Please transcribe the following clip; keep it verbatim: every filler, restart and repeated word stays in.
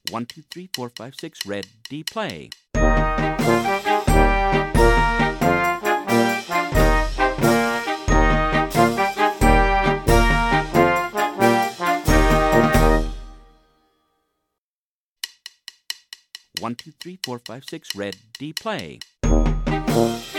One, two, three, four, five, six, ready, play. One, two, three, four, five, six, ready, play.